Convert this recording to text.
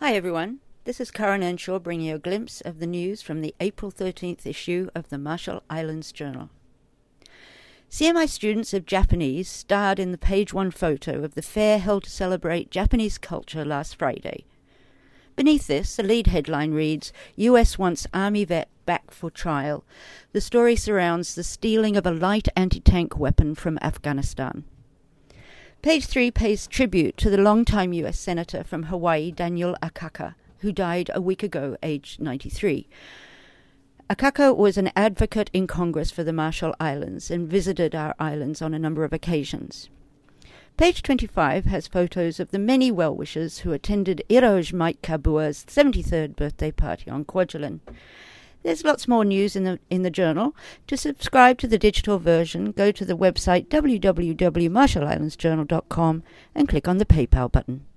Hi everyone, this is Karen Enshaw bringing you a glimpse of the news from the April 13th issue of the Marshall Islands Journal. CMI students of Japanese starred in the page 1 photo of the fair held to celebrate Japanese culture last Friday. Beneath this, the lead headline reads, US wants Army vet back for trial. The story surrounds the stealing of a light anti-tank weapon from Afghanistan. Page 3 pays tribute to the longtime U.S. Senator from Hawaii, Daniel Akaka, who died a week ago, aged 93. Akaka was an advocate in Congress for the Marshall Islands and visited our islands on a number of occasions. Page 25 has photos of the many well-wishers who attended Iroj Maikabua's 73rd birthday party on Kwajalein. There's lots more news in the journal. To subscribe to the digital version, go to the website www.marshallislandsjournal.com and click on the PayPal button.